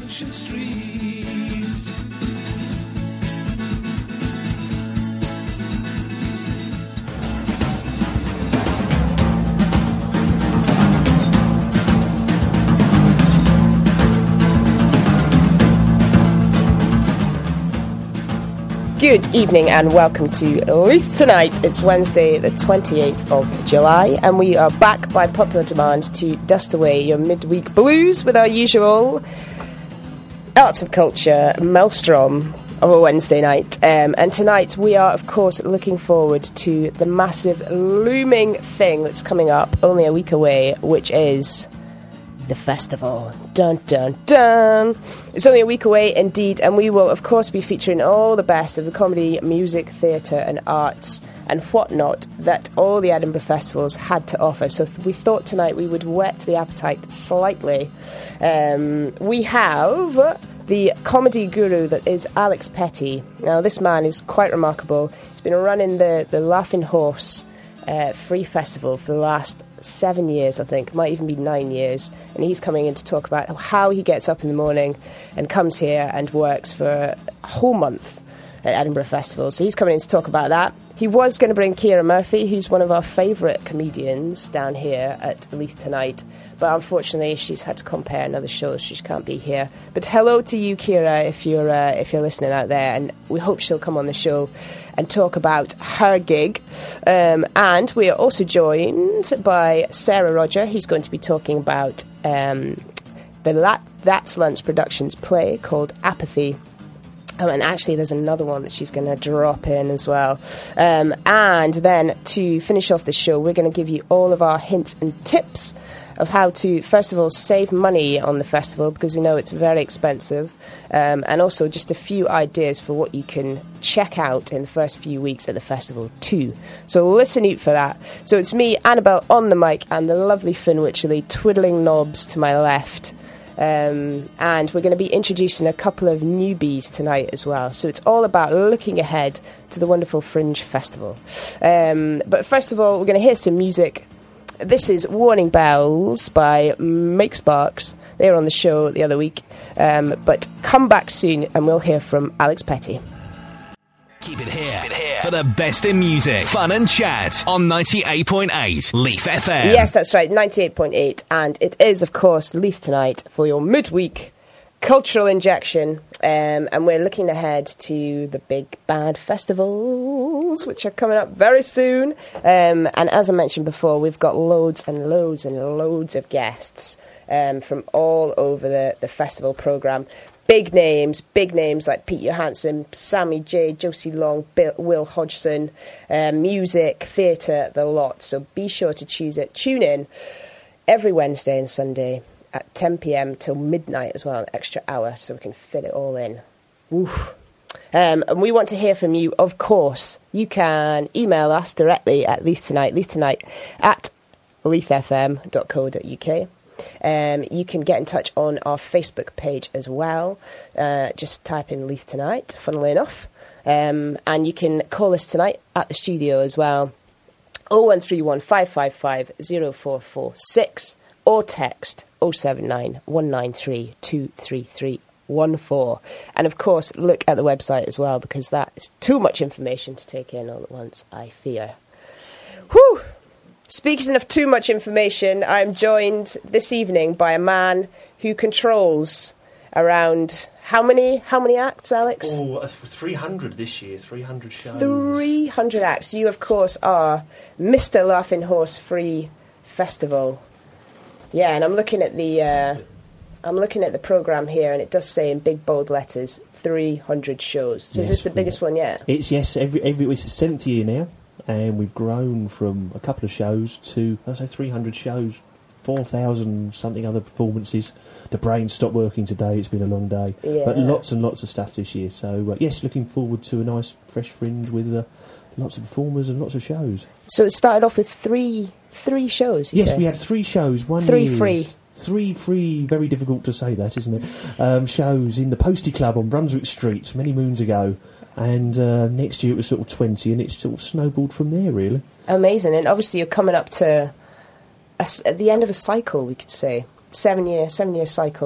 Junction Street. Good evening and welcome to Leith Tonight. It's Wednesday the 28th of July and we are back by popular demand to dust away your midweek blues with our usual arts and culture maelstrom of a Wednesday night. And tonight we are of course looking forward to the massive looming thing that's coming up only a week away, which is the festival. Dun dun dun. It's only a week away indeed, and we will of course be featuring all the best of the comedy, music, theatre and arts and whatnot that all the Edinburgh festivals had to offer. So we thought tonight we would whet the appetite slightly. We have the comedy guru that is Alex Petty. Now this man is quite remarkable. He's been running the Laughing Horse Free Festival for the last 7 years, I think, might even be 9 years, and he's coming in to talk about how he gets up in the morning and comes here and works for a whole month at Edinburgh Festival. So he's coming in to talk about that. He was going to bring Ciara Murphy, who's one of our favourite comedians down here at Leith Tonight, but unfortunately she's had to compare another show, so she can't be here. But hello to you, Ciara, if you're listening out there, and we hope she'll come on the show and talk about her gig. And we are also joined by Sarah Roger, who's going to be talking about the That's Lunch Productions play called Apathy. And actually there's another one that she's going to drop in as well. And then to finish off the show, we're going to give you all of our hints and tips of how to, first of all, save money on the festival, because we know it's very expensive, and also just a few ideas for what you can check out in the first few weeks at the festival too. So listen out for that. So it's me, Annabelle, on the mic, and the lovely Finn Wycherley twiddling knobs to my left. And we're going to be introducing a couple of newbies tonight as well. So it's all about looking ahead to the wonderful Fringe Festival. But first of all, we're going to hear some music. This is Warning Bells by Make Sparks. They were on the show the other week. But come back soon and we'll hear from Alex Petty. Keep it here for the best in music, fun and chat on 98.8 Leith FM. Yes, that's right, 98.8. And it is, of course, Leith Tonight for your midweek cultural injection. And we're looking ahead to the big bad festivals, which are coming up very soon. And as I mentioned before, we've got loads and loads and loads of guests from all over the festival programme. Big names like Pete Johansson, Sammy J, Josie Long, Will Hodgson, music, theatre, the lot. So be sure to tune in every Wednesday and Sunday at 10 p.m. till midnight as well, an extra hour, so we can fit it all in. Woof. And we want to hear from you, of course. You can email us directly at leithtonight at leithfm.co.uk. You can get in touch on our Facebook page as well. Just type in Leith Tonight, funnily enough. And you can call us tonight at the studio as well. 0131 555 0446 or text 079 193 233 14. And of course, look at the website as well, because that is too much information to take in all at once, I fear. Whew! Speaking of too much information, I'm joined this evening by a man who controls around how many acts, Alex? Oh, 300 this year, 300 shows. 300 acts. You, of course, are Mr. Laughing Horse Free Festival. Yeah, and I'm looking at the programme here, and it does say in big bold letters 300 shows. So yes, is this the biggest one yet? It's it's the 7th year now. And we've grown from a couple of shows to, 300 shows, 4,000 something other performances. The brain stopped working today. It's been a long day. Yeah. But lots and lots of stuff this year. So, yes, looking forward to a nice fresh Fringe with lots of performers and lots of shows. So it started off with three shows, you Yes, say? we had 3 shows. Three free. 3 free, very difficult to say that, isn't it? Shows in the Postie Club on Brunswick Street many moons ago. And next year it was sort of 20, and it's sort of snowballed from there, really. Amazing. And obviously you're coming up to at the end of a cycle, we could say. 7 year cycle.